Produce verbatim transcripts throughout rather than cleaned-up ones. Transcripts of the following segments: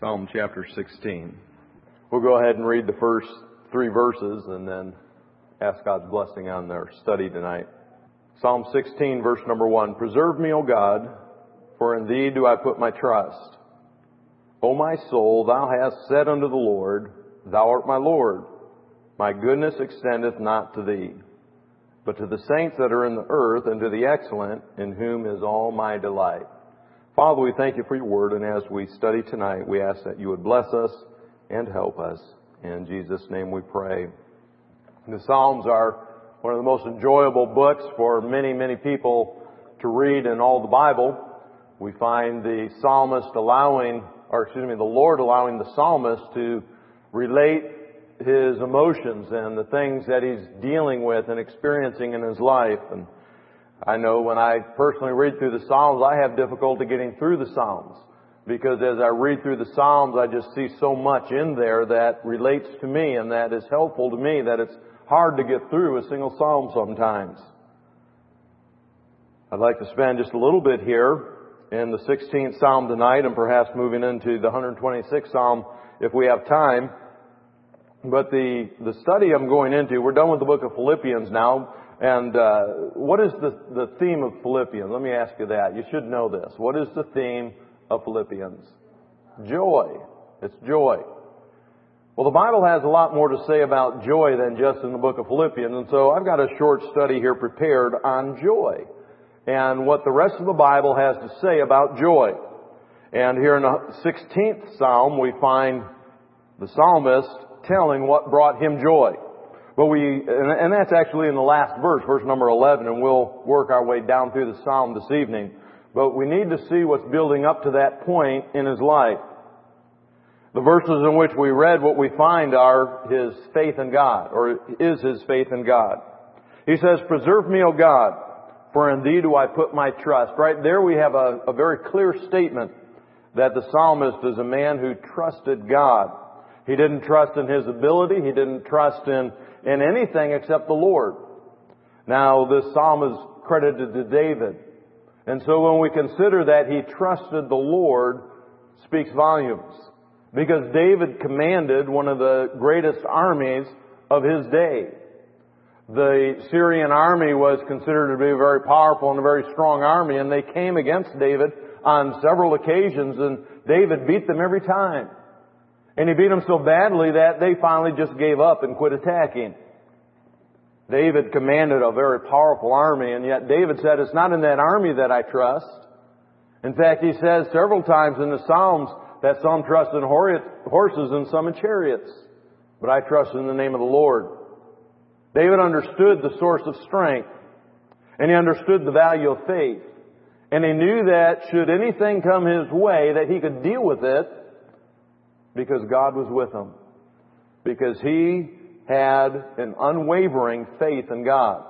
Psalm chapter sixteen. We'll go ahead and read the first three verses and then ask God's blessing on their study tonight. Psalm sixteen, verse number one. Preserve me, O God, for in Thee do I put my trust. O my soul, Thou hast said unto the Lord, Thou art my Lord. My goodness extendeth not to Thee, but to the saints that are in the earth, and to the excellent, in whom is all my delight. Father, we thank You for Your word, and as we study tonight, we ask that You would bless us and help us. In Jesus' name we pray. The Psalms are one of the most enjoyable books for many, many people to read in all the Bible. We find the psalmist allowing, or excuse me, the Lord allowing the psalmist to relate his emotions and the things that he's dealing with and experiencing in his life. And I know when I personally read through the Psalms, I have difficulty getting through the Psalms, because as I read through the Psalms, I just see so much in there that relates to me and that is helpful to me that it's hard to get through a single Psalm sometimes. I'd like to spend just a little bit here in the sixteenth Psalm tonight, and perhaps moving into the one hundred twenty-sixth Psalm if we have time. But the, the study I'm going into, we're done with the book of Philippians now. And uh, what is the, the theme of Philippians? Let me ask you that. You should know this. What is the theme of Philippians? Joy. It's joy. Well, the Bible has a lot more to say about joy than just in the book of Philippians. And so I've got a short study here prepared on joy and what the rest of the Bible has to say about joy. And here in the sixteenth Psalm, we find the psalmist telling what brought him joy. But we, and that's actually in the last verse, verse number eleven, and we'll work our way down through the Psalm this evening. But we need to see what's building up to that point in his life. The verses in which we read, what we find are his faith in God, or is his faith in God. He says, Preserve me, O God, for in Thee do I put my trust. Right there we have a, a very clear statement that the psalmist is a man who trusted God. He didn't trust in his ability. He didn't trust in, in anything except the Lord. Now, this psalm is credited to David. And so when we consider that he trusted the Lord, speaks volumes. Because David commanded one of the greatest armies of his day. The Syrian army was considered to be a very powerful and a very strong army, and they came against David on several occasions, and David beat them every time. And he beat them so badly that they finally just gave up and quit attacking. David commanded a very powerful army, and yet David said, it's not in that army that I trust. In fact, he says several times in the Psalms that some trust in horses and some in chariots. But I trust in the name of the Lord. David understood the source of strength, and he understood the value of faith. And he knew that should anything come his way, that he could deal with it, because God was with him. Because he had an unwavering faith in God.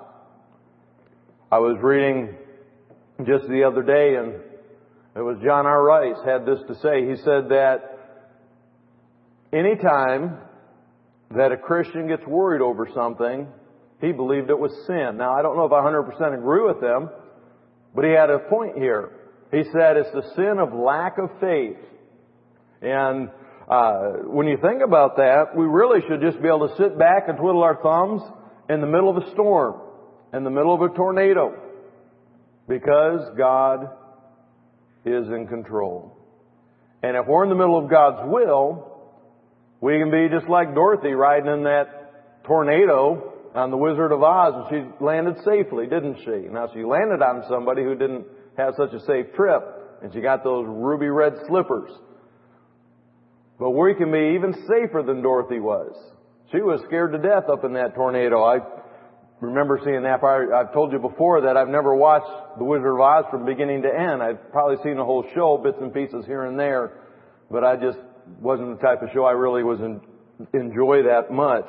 I was reading just the other day, and it was John R. Rice had this to say. He said that any time that a Christian gets worried over something, he believed it was sin. Now, I don't know if I one hundred percent agree with him, but he had a point here. He said it's the sin of lack of faith. And Uh, when you think about that, we really should just be able to sit back and twiddle our thumbs in the middle of a storm, in the middle of a tornado, because God is in control. And if we're in the middle of God's will, we can be just like Dorothy riding in that tornado on The Wizard of Oz, and she landed safely, didn't she? Now, she landed on somebody who didn't have such a safe trip, and she got those ruby red slippers. But we can be even safer than Dorothy was. She was scared to death up in that tornado. I remember seeing that. I've told you before that I've never watched The Wizard of Oz from beginning to end. I've probably seen the whole show, bits and pieces here and there. But I just wasn't the type of show I really was in, enjoy that much.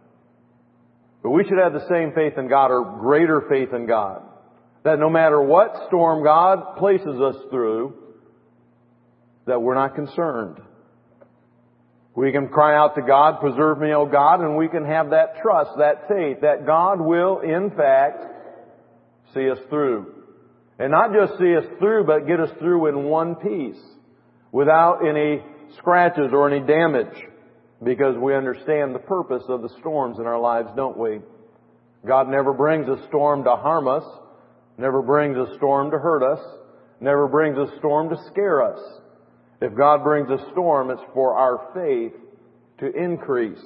But we should have the same faith in God, or greater faith in God. That no matter what storm God places us through, that we're not concerned. We can cry out to God, preserve me, O God, and we can have that trust, that faith, that God will, in fact, see us through. And not just see us through, but get us through in one piece, without any scratches or any damage, because we understand the purpose of the storms in our lives, don't we? God never brings a storm to harm us, never brings a storm to hurt us, never brings a storm to scare us. If God brings a storm, it's for our faith to increase.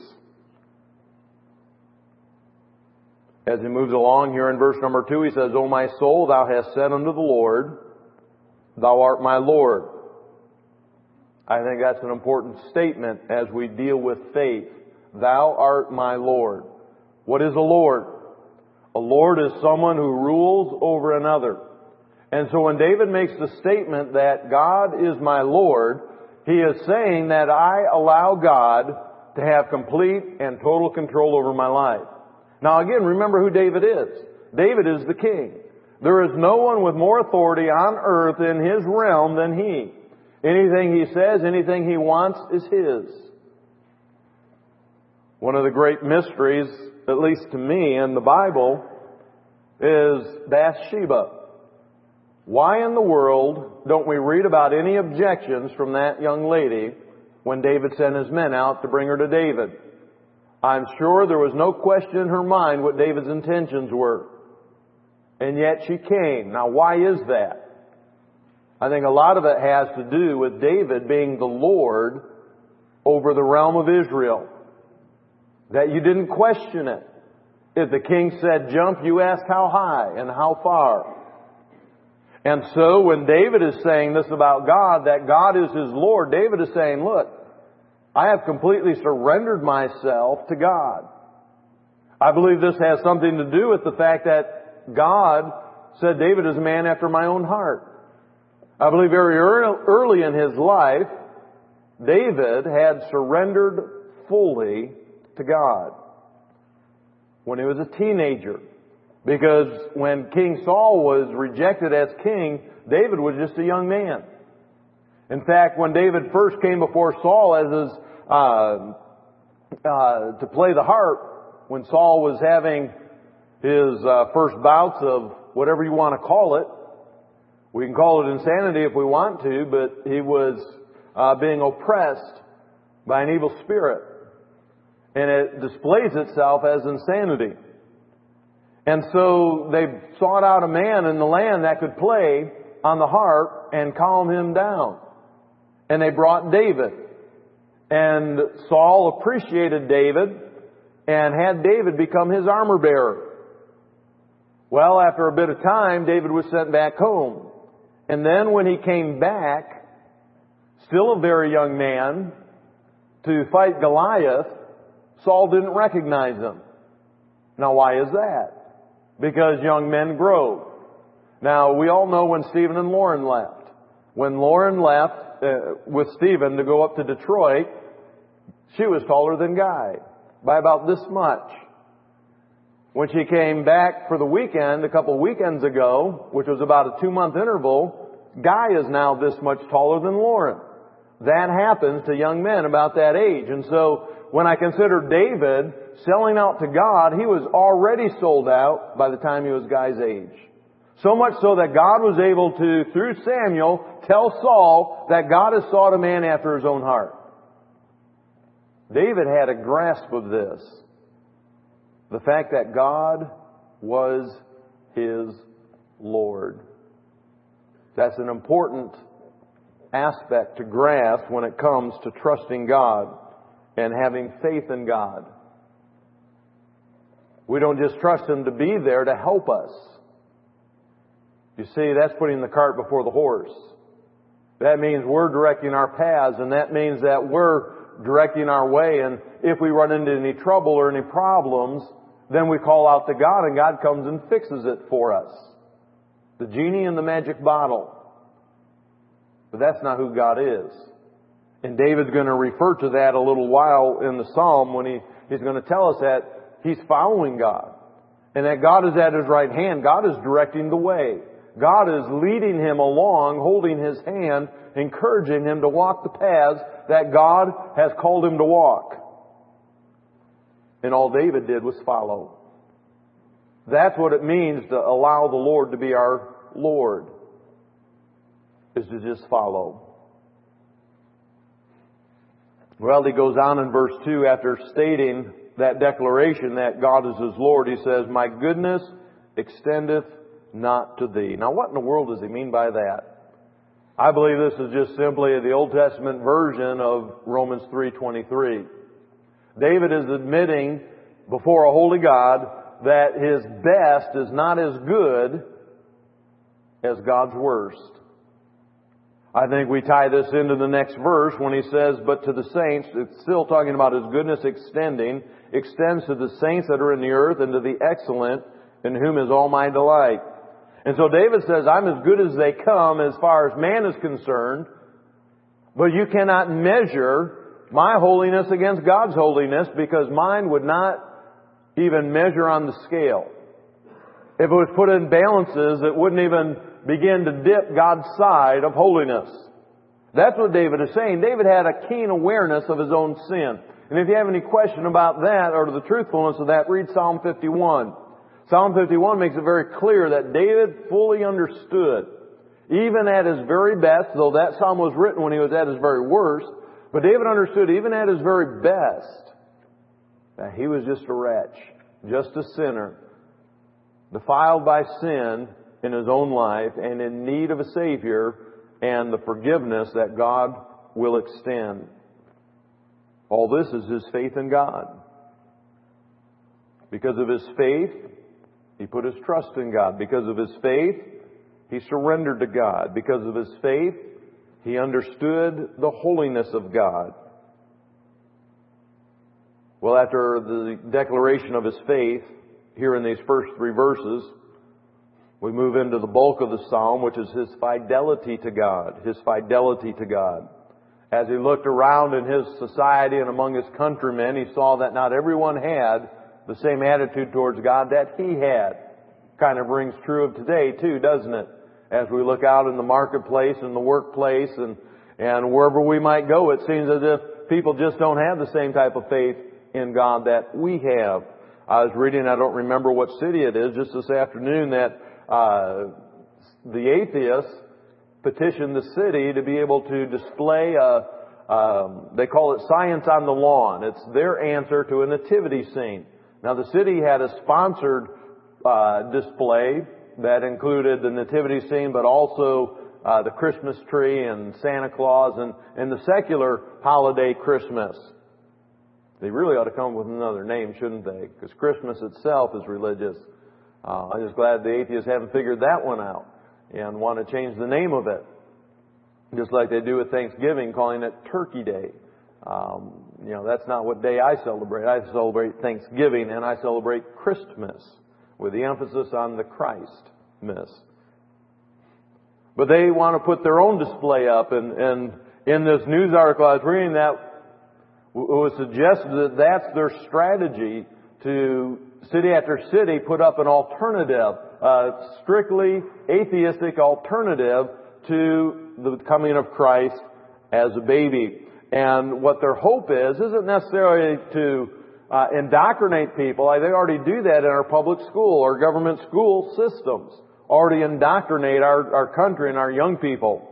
As he moves along here in verse number two, he says, O my soul, thou hast said unto the Lord, thou art my Lord. I think that's an important statement as we deal with faith. Thou art my Lord. What is a Lord? A Lord is someone who rules over another. And so when David makes the statement that God is my Lord, he is saying that I allow God to have complete and total control over my life. Now again, remember who David is. David is the king. There is no one with more authority on earth in his realm than he. Anything he says, anything he wants is his. One of the great mysteries, at least to me, in the Bible is Bathsheba. Why in the world don't we read about any objections from that young lady when David sent his men out to bring her to David? I'm sure there was no question in her mind what David's intentions were. And yet she came. Now why is that? I think a lot of it has to do with David being the Lord over the realm of Israel. That you didn't question it. If the king said jump, you asked how high and how far. And so when David is saying this about God, that God is his Lord, David is saying, look, I have completely surrendered myself to God. I believe this has something to do with the fact that God said David is a man after my own heart. I believe very early in his life, David had surrendered fully to God when he was a teenager. Because when King Saul was rejected as king, David was just a young man. In fact, when David first came before Saul as his, uh, uh, to play the harp, when Saul was having his uh, first bouts of whatever you want to call it, we can call it insanity if we want to, but he was uh, being oppressed by an evil spirit. And it displays itself as insanity. And so they sought out a man in the land that could play on the harp and calm him down. And they brought David. And Saul appreciated David and had David become his armor bearer. Well, after a bit of time, David was sent back home. And then when he came back, still a very young man, to fight Goliath, Saul didn't recognize him. Now, why is that? Because young men grow. Now, we all know when Stephen and Lauren left. When Lauren left uh, with Stephen to go up to Detroit, she was taller than Guy by about this much. When she came back for the weekend a couple weekends ago, which was about a two-month interval, Guy is now this much taller than Lauren. That happens to young men about that age. And so when I consider David selling out to God, he was already sold out by the time he was Guy's age. So much so that God was able to, through Samuel, tell Saul that God has sought a man after his own heart. David had a grasp of this. The fact that God was his Lord. That's an important aspect to grasp when it comes to trusting God and having faith in God. We don't just trust Him to be there to help us. You see, that's putting the cart before the horse. That means we're directing our paths, and that means that we're directing our way. And if we run into any trouble or any problems, then we call out to God, and God comes and fixes it for us. The genie in the magic bottle. But that's not who God is. And David's going to refer to that a little while in the Psalm when he, he's going to tell us that he's following God. And that God is at his right hand. God is directing the way. God is leading him along, holding his hand, encouraging him to walk the paths that God has called him to walk. And all David did was follow. That's what it means to allow the Lord to be our Lord. Is to just follow. Well, he goes on in verse two after stating that declaration that God is his Lord. He says, my goodness extendeth not to thee. Now what in the world does he mean by that? I believe this is just simply the Old Testament version of Romans three twenty-three. David is admitting before a holy God that his best is not as good as God's worst. I think we tie this into the next verse when he says, but to the saints, it's still talking about his goodness extending, extends to the saints that are in the earth and to the excellent, in whom is all my delight. And so David says, I'm as good as they come as far as man is concerned, but you cannot measure my holiness against God's holiness because mine would not even measure on the scale. If it was put in balances, it wouldn't even begin to dip God's side of holiness. That's what David is saying. David had a keen awareness of his own sin. And if you have any question about that or the truthfulness of that, read Psalm fifty-one. Psalm fifty-one makes it very clear that David fully understood, even at his very best, though that psalm was written when he was at his very worst, but David understood even at his very best that he was just a wretch, just a sinner, defiled by sin in his own life and in need of a Savior and the forgiveness that God will extend. All this is his faith in God. Because of his faith, he put his trust in God. Because of his faith, he surrendered to God. Because of his faith, he understood the holiness of God. Well, after the declaration of his faith, here in these first three verses, we move into the bulk of the psalm, which is his fidelity to God. His fidelity to God. As he looked around in his society and among his countrymen, he saw that not everyone had the same attitude towards God that he had. Kind of rings true of today too, doesn't it? As we look out in the marketplace and the workplace and, and wherever we might go, it seems as if people just don't have the same type of faith in God that we have. I was reading, I don't remember what city it is, just this afternoon, that uh, the atheists petitioned the city to be able to display a, um, they call it Science on the Lawn. It's their answer to a nativity scene. Now the city had a sponsored uh, display that included the nativity scene, but also uh, the Christmas tree and Santa Claus and, and the secular holiday Christmas. They really ought to come up with another name, shouldn't they? Because Christmas itself is religious. Uh, I'm just glad the atheists haven't figured that one out and want to change the name of it. Just like they do with Thanksgiving, calling it Turkey Day. Um, you know, that's not what day I celebrate. I celebrate Thanksgiving and I celebrate Christmas with the emphasis on the Christmas. But they want to put their own display up, and, and in this news article I was reading that it was suggested that that's their strategy to city after city put up an alternative, uh, strictly atheistic alternative to the coming of Christ as a baby. And what their hope is, isn't necessarily to uh, indoctrinate people. They already do that in our public school or government school systems. Already indoctrinate our, our country and our young people.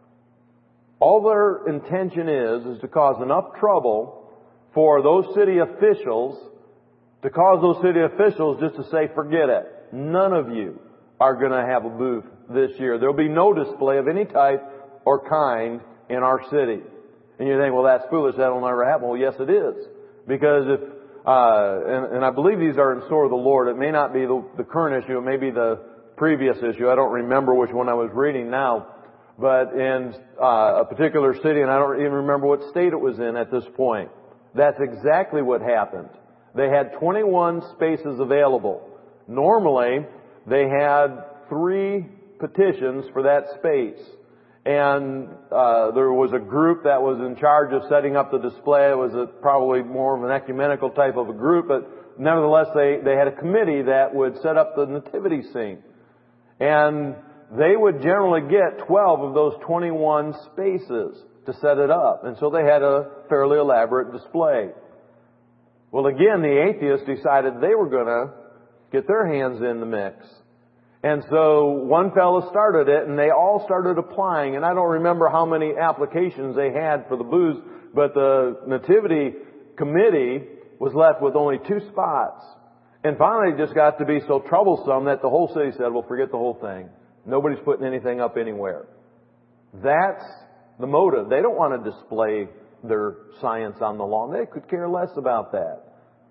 All their intention is, is to cause enough trouble for those city officials, to cause those city officials just to say, forget it. None of you are going to have a booth this year. There'll be no display of any type or kind in our city. And you think, well, that's foolish. That'll never happen. Well, yes, it is. Because if, uh, and, and I believe these are in store of the Lord. It may not be the, the current issue. It may be the previous issue. I don't remember which one I was reading now. But in uh, a particular city, and I don't even remember what state it was in at this point, that's exactly what happened. They had twenty-one spaces available. Normally, they had three petitions for that space. And uh, there was a group that was in charge of setting up the display. It was a, probably more of an ecumenical type of a group, but nevertheless, they, they had a committee that would set up the nativity scene. And they would generally get twelve of those twenty-one spaces to set it up. And so they had a fairly elaborate display. Well, again, the atheists decided they were going to get their hands in the mix. And so one fellow started it, and they all started applying. And I don't remember how many applications they had for the booths, but the Nativity Committee was left with only two spots. And finally it just got to be so troublesome that the whole city said, well, forget the whole thing. Nobody's putting anything up anywhere. That's the motive. They don't want to display their science on the lawn. They could care less about that.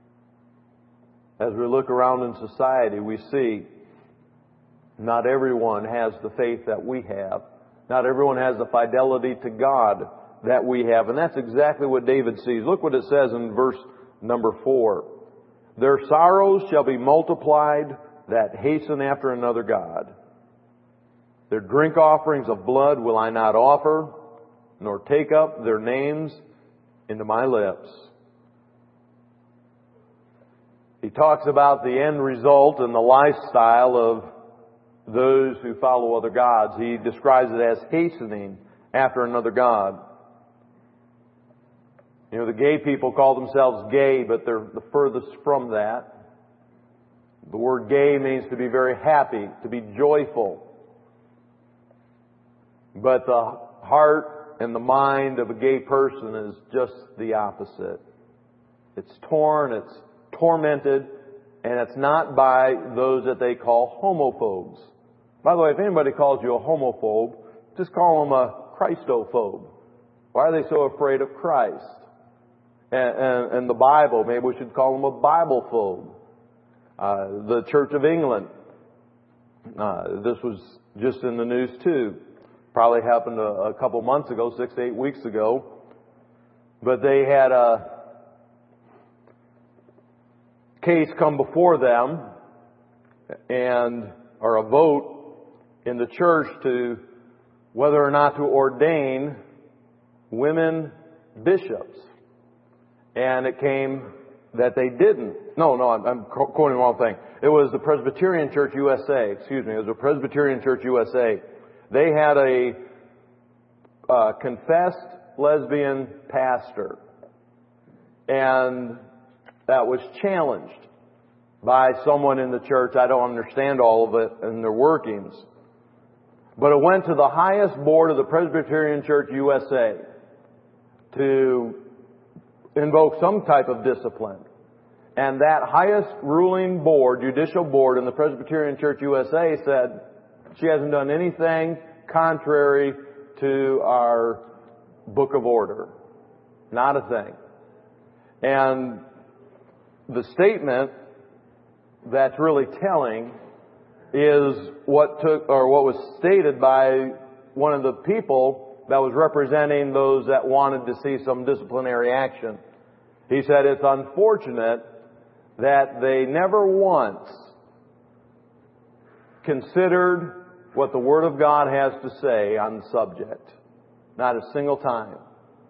As we look around in society, we see not everyone has the faith that we have. Not everyone has the fidelity to God that we have. And that's exactly what David sees. Look what it says in verse number four. Their sorrows shall be multiplied that hasten after another god. Their drink offerings of blood will I not offer, nor take up their names into my lips. He talks about the end result and the lifestyle of those who follow other gods. He describes it as hastening after another god. You know, the gay people call themselves gay, but they're the furthest from that. The word gay means to be very happy, to be joyful. But the heart and the mind of a gay person is just the opposite. It's torn, it's tormented, and it's not by those that they call homophobes. By the way, if anybody calls you a homophobe, just call them a Christophobe. Why are they so afraid of Christ? And, and, and the Bible, maybe we should call them a Biblephobe. Uh, the Church of England, uh, this was just in the news too. Probably happened a, a couple months ago, six to eight weeks ago. But they had a case come before them, and or a vote in the church to whether or not to ordain women bishops. And it came that they didn't. No, no, I'm, I'm quoting the wrong thing. It was the Presbyterian Church U S A. Excuse me. It was the Presbyterian Church U S A. They had a uh, confessed lesbian pastor. And that was challenged by someone in the church. I don't understand all of it and their workings. But it went to the highest board of the Presbyterian Church U S A to invoke some type of discipline. And that highest ruling board, judicial board in the Presbyterian Church U S A said she hasn't done anything contrary to our book of order. Not a thing. And the statement that's really telling is what took, or what was stated by one of the people that was representing those that wanted to see some disciplinary action. He said it's unfortunate that they never once considered what the Word of God has to say on the subject. Not a single time.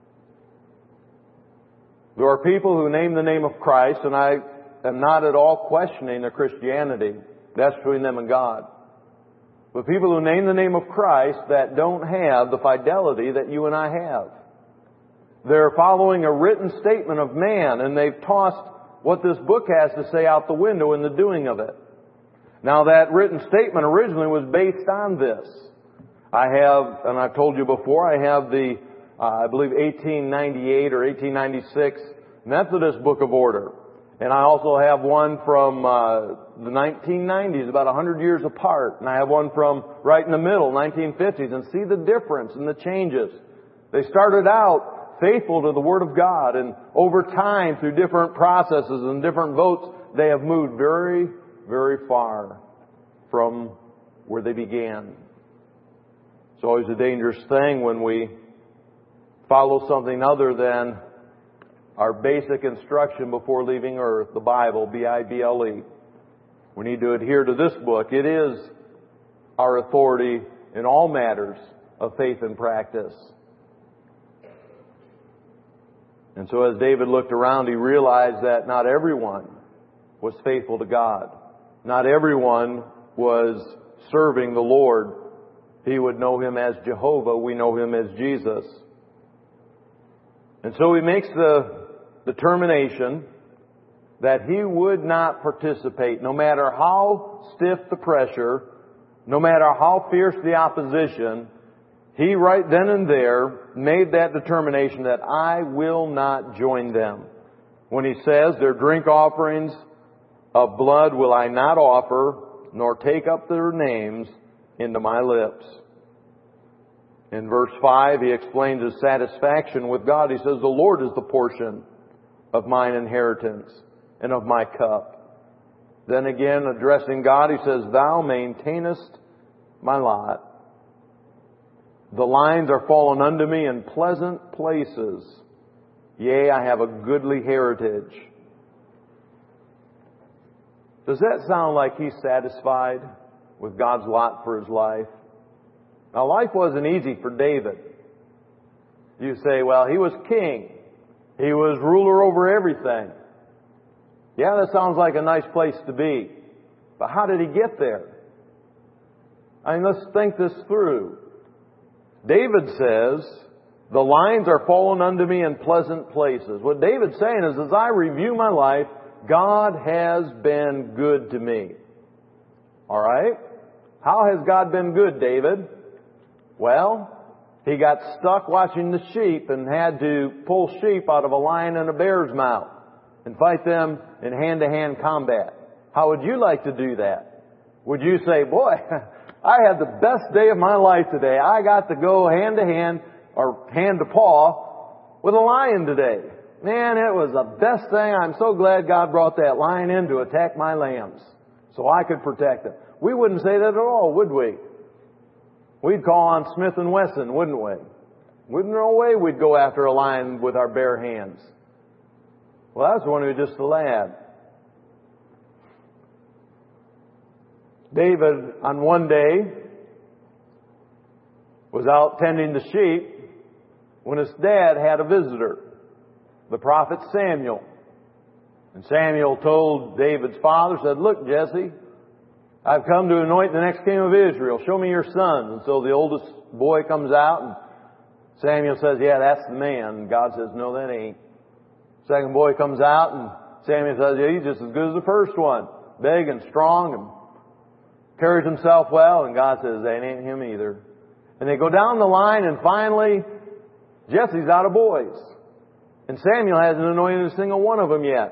There are people who name the name of Christ, and I am not at all questioning their Christianity. That's between them and God. But people who name the name of Christ that don't have the fidelity that you and I have. They're following a written statement of man, and they've tossed what this book has to say out the window in the doing of it. Now, that written statement originally was based on this. I have, and I've told you before, I have the, uh, I believe, eighteen ninety-eight or eighteen ninety-six Methodist Book of Order. And I also have one from uh, the nineteen nineties, about one hundred years apart. And I have one from right in the middle, nineteen fifties. And see the difference and the changes. They started out faithful to the Word of God. And over time, through different processes and different votes, they have moved very, very far from where they began. It's always a dangerous thing when we follow something other than our basic instruction before leaving earth, the Bible, B I B L E. We need to adhere to this book. It is our authority in all matters of faith and practice. And so as David looked around, he realized that not everyone was faithful to God. Not everyone was serving the Lord. He would know Him as Jehovah. We know Him as Jesus. And so he makes the determination that he would not participate, no matter how stiff the pressure, no matter how fierce the opposition. he right then and there made that determination that I will not join them. When he says, their drink offerings of blood will I not offer, nor take up their names into my lips. In verse five, he explains his satisfaction with God. He says, the Lord is the portion of mine inheritance and of my cup. Then again, addressing God, he says, thou maintainest my lot. The lines are fallen unto me in pleasant places. Yea, I have a goodly heritage. Does that sound like he's satisfied with God's lot for his life? Now, life wasn't easy for David. You say, well, he was king. He was ruler over everything. Yeah, that sounds like a nice place to be. But how did he get there? I mean, let's think this through. David says, the lines are fallen unto me in pleasant places. What David's saying is, as I review my life, God has been good to me. All right? How has God been good, David? Well, he got stuck watching the sheep and had to pull sheep out of a lion and a bear's mouth and fight them in hand-to-hand combat. How would you like to do that? Would you say, boy, I had the best day of my life today. I got to go hand-to-hand or hand-to-paw with a lion today. Man, it was the best thing. I'm so glad God brought that lion in to attack my lambs so I could protect them. We wouldn't say that at all, would we? We'd call on Smith and Wesson, wouldn't we? Wouldn't no way we'd go after a lion with our bare hands. Well, that's when he was just a lad. David, on one day, was out tending the sheep when his dad had a visitor, the prophet Samuel. And Samuel told David's father, said, look, Jesse, I've come to anoint the next king of Israel. Show me your sons. And so the oldest boy comes out and Samuel says, yeah, that's the man. And God says, no, that ain't. Second boy comes out and Samuel says, yeah, he's just as good as the first one. Big and strong and carries himself well. And God says, that ain't him either. And they go down the line and finally Jesse's out of boys. And Samuel hasn't anointed a single one of them yet.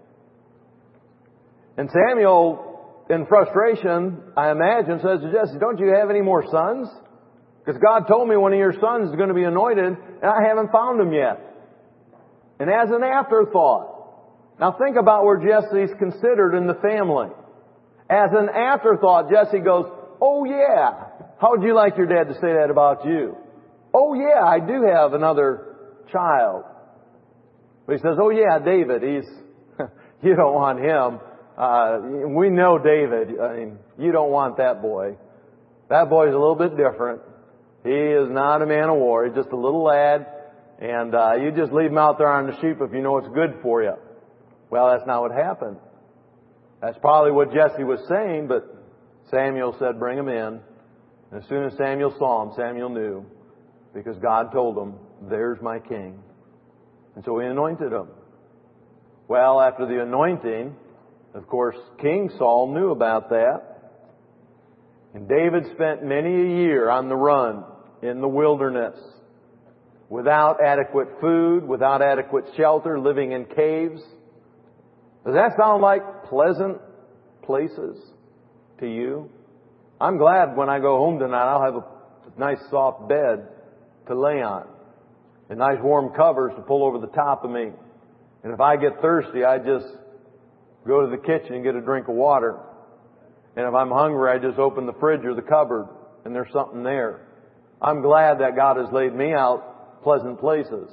And Samuel, in frustration, I imagine, says to Jesse, don't you have any more sons? Because God told me one of your sons is going to be anointed, and I haven't found him yet. And as an afterthought, now think about where Jesse's considered in the family. As an afterthought, Jesse goes, oh yeah, how would you like your dad to say that about you? Oh yeah, I do have another child. But he says, oh yeah, David, he's, you don't want him. Uh, we know David. I mean, you don't want that boy. That boy's a little bit different. He is not a man of war. He's just a little lad. And, uh, you just leave him out there on the sheep if you know it's good for you. Well, that's not what happened. That's probably what Jesse was saying, but Samuel said, bring him in. And as soon as Samuel saw him, Samuel knew, because God told him, there's my king. And so he anointed him. Well, after the anointing, of course, King Saul knew about that. And David spent many a year on the run in the wilderness, without adequate food, without adequate shelter, living in caves. Does that sound like pleasant places to you? I'm glad when I go home tonight, I'll have a nice soft bed to lay on and nice warm covers to pull over the top of me. And if I get thirsty, I just go to the kitchen and get a drink of water. And if I'm hungry, I just open the fridge or the cupboard and there's something there. I'm glad that God has laid me out pleasant places.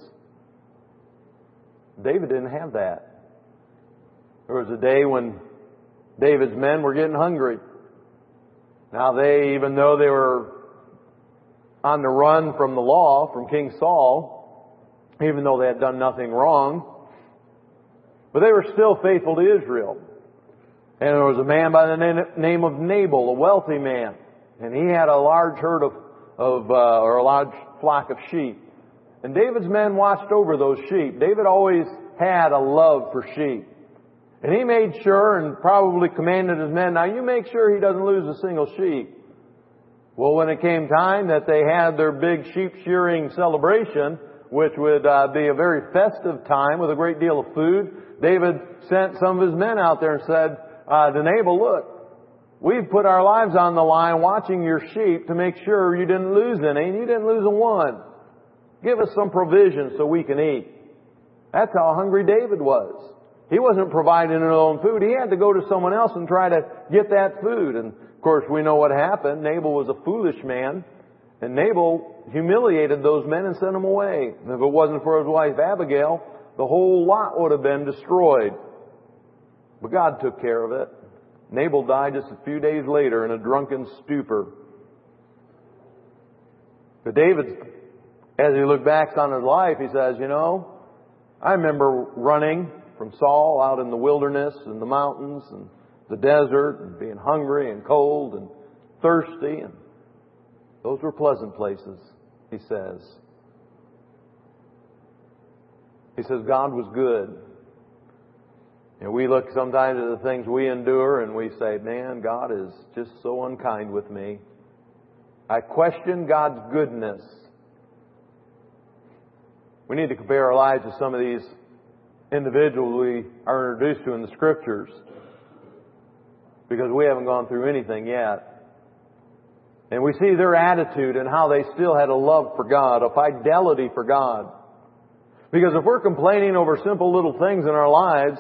David didn't have that. There was a day when David's men were getting hungry. Now they, even though they were on the run from the law, from King Saul, even though they had done nothing wrong, but they were still faithful to Israel. And there was a man by the name of Nabal, a wealthy man. And he had a large herd of, of uh, or a large flock of sheep. And David's men watched over those sheep. David always had a love for sheep. And he made sure and probably commanded his men, now you make sure he doesn't lose a single sheep. Well, when it came time that they had their big sheep shearing celebration, which would uh, be a very festive time with a great deal of food, David sent some of his men out there and said uh, to Nabal, look, we've put our lives on the line watching your sheep to make sure you didn't lose any, and you didn't lose a one. Give us some provision so we can eat. That's how hungry David was. He wasn't providing his own food. He had to go to someone else and try to get that food. And of course, we know what happened. Nabal was a foolish man, and Nabal humiliated those men and sent them away. And if it wasn't for his wife Abigail, the whole lot would have been destroyed. But God took care of it. Nabal died just a few days later in a drunken stupor. But David, as he looked back on his life, he says, you know, I remember running from Saul out in the wilderness and the mountains and the desert and being hungry and cold and thirsty. And those were pleasant places, he says. He says God was good. And we look sometimes at the things we endure and we say, man, God is just so unkind with me. I question God's goodness. We need to compare our lives to some of these individuals we are introduced to in the Scriptures, because we haven't gone through anything yet. And we see their attitude and how they still had a love for God, a fidelity for God. Because if we're complaining over simple little things in our lives,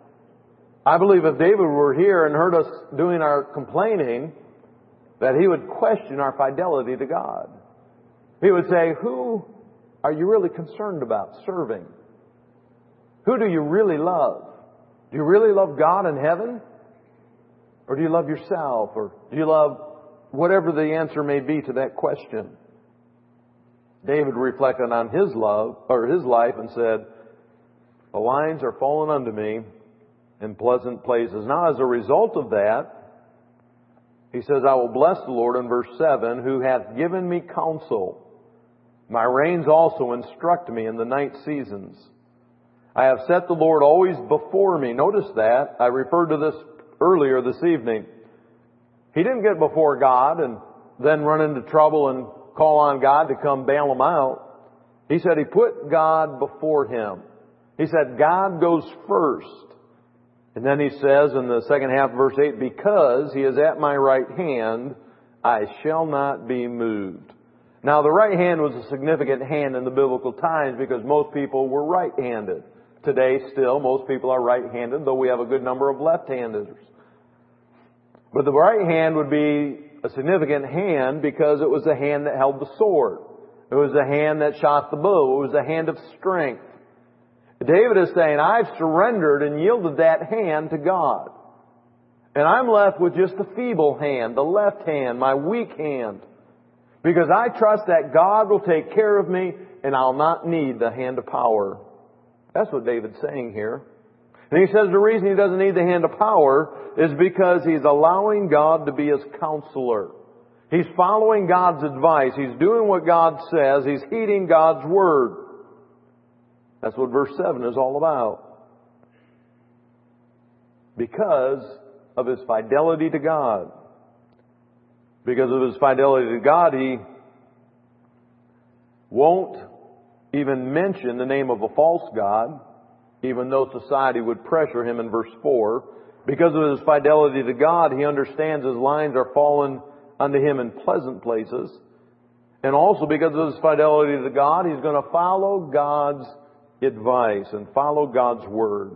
I believe if David were here and heard us doing our complaining, that he would question our fidelity to God. He would say, who are you really concerned about serving? Who do you really love? Do you really love God in heaven? Or do you love yourself? Or do you love whatever the answer may be to that question? David reflected on his love, or his life, and said, the lines are fallen unto me in pleasant places. Now, as a result of that, he says, I will bless the Lord in verse seven, who hath given me counsel. My reins also instruct me in the night seasons. I have set the Lord always before me. Notice that. I referred to this earlier this evening. He didn't get before God and then run into trouble and call on God to come bail him out. He said he put God before him. He said God goes first. And then he says in the second half of verse eight, because he is at my right hand, I shall not be moved. Now the right hand was a significant hand in the biblical times because most people were right-handed. Today still, most people are right-handed, though we have a good number of left-handers. But the right hand would be a significant hand because it was the hand that held the sword. It was the hand that shot the bow. It was the hand of strength. David is saying, I've surrendered and yielded that hand to God. And I'm left with just the feeble hand, the left hand, my weak hand. Because I trust that God will take care of me and I'll not need the hand of power. That's what David's saying here. And he says the reason he doesn't need the hand of power is because he's allowing God to be his counselor. He's following God's advice. He's doing what God says. He's heeding God's word. That's what verse seven is all about. Because of his fidelity to God. Because of his fidelity to God, he won't even mention the name of a false god, even though society would pressure him in verse four. Because of his fidelity to God, he understands his lines are fallen unto him in pleasant places. And also because of his fidelity to God, he's going to follow God's advice and follow God's word.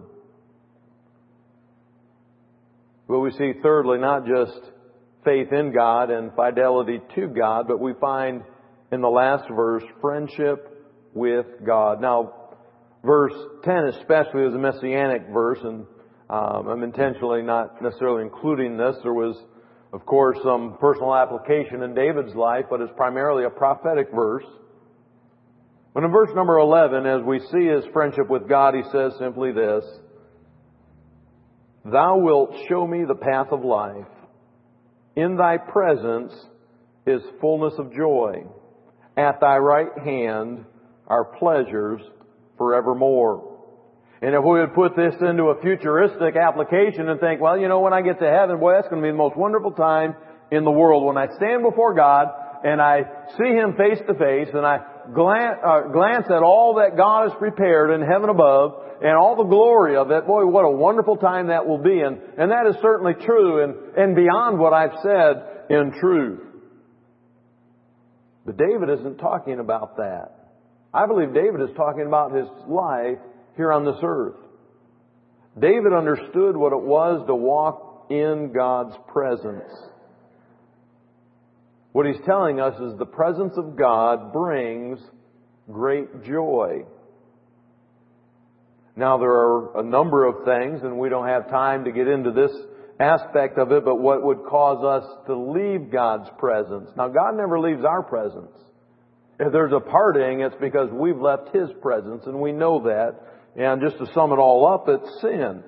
But we see thirdly, not just faith in God and fidelity to God, but we find in the last verse, friendship with God. Now, verse ten especially is a messianic verse, and um, I'm intentionally not necessarily including this. There was, of course, some personal application in David's life, but it's primarily a prophetic verse. But in verse number eleven, as we see his friendship with God, he says simply this, Thou wilt show me the path of life. In thy presence is fullness of joy. At thy right hand are pleasures forevermore. And if we would put this into a futuristic application and think, well, you know, when I get to heaven, boy, that's going to be the most wonderful time in the world. When I stand before God and I see Him face to face and I glance, uh, glance at all that God has prepared in heaven above and all the glory of it, boy, what a wonderful time that will be. And, and that is certainly true and, and beyond what I've said in truth. But David isn't talking about that. I believe David is talking about his life here on this earth. David understood what it was to walk in God's presence. What he's telling us is the presence of God brings great joy. Now, there are a number of things, and we don't have time to get into this aspect of it, but what would cause us to leave God's presence? Now, God never leaves our presence. If there's a parting, it's because we've left His presence, and we know that. And just to sum it all up, it's sin.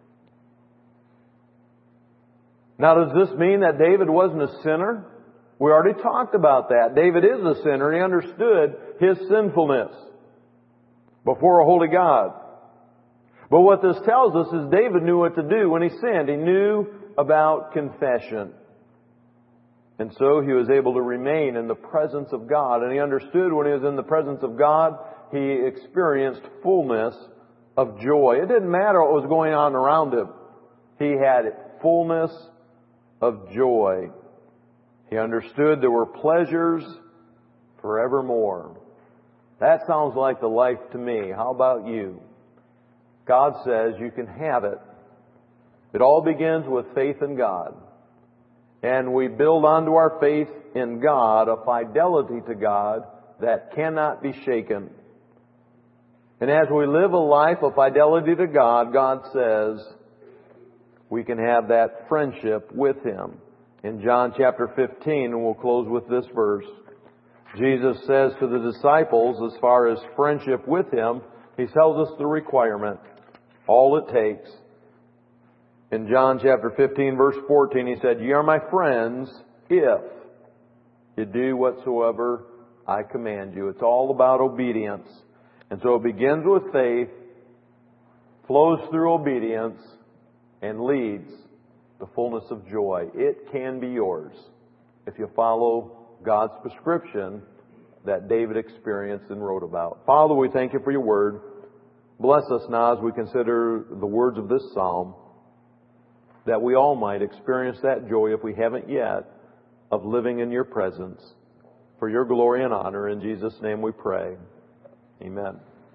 Now, does this mean that David wasn't a sinner? We already talked about that. David is a sinner. He understood his sinfulness before a holy God. But what this tells us is David knew what to do when he sinned. He knew about confession. And so he was able to remain in the presence of God. And he understood when he was in the presence of God, he experienced fullness of joy. It didn't matter what was going on around him. He had fullness of joy. He understood there were pleasures forevermore. That sounds like the life to me. How about you? God says you can have it. It all begins with faith in God. And we build onto our faith in God a fidelity to God that cannot be shaken. And as we live a life of fidelity to God, God says we can have that friendship with Him. In John chapter fifteen, and we'll close with this verse, Jesus says to the disciples, as far as friendship with Him, He tells us the requirement, all it takes. In John chapter fifteen, verse fourteen, He said, "Ye are my friends if you do whatsoever I command you." It's all about obedience. And so it begins with faith, flows through obedience, and leads to fullness of joy. It can be yours if you follow God's prescription that David experienced and wrote about. Father, we thank You for Your Word. Bless us now as we consider the words of this psalm, that we all might experience that joy, if we haven't yet, of living in Your presence. For Your glory and honor, in Jesus' name we pray. Amen.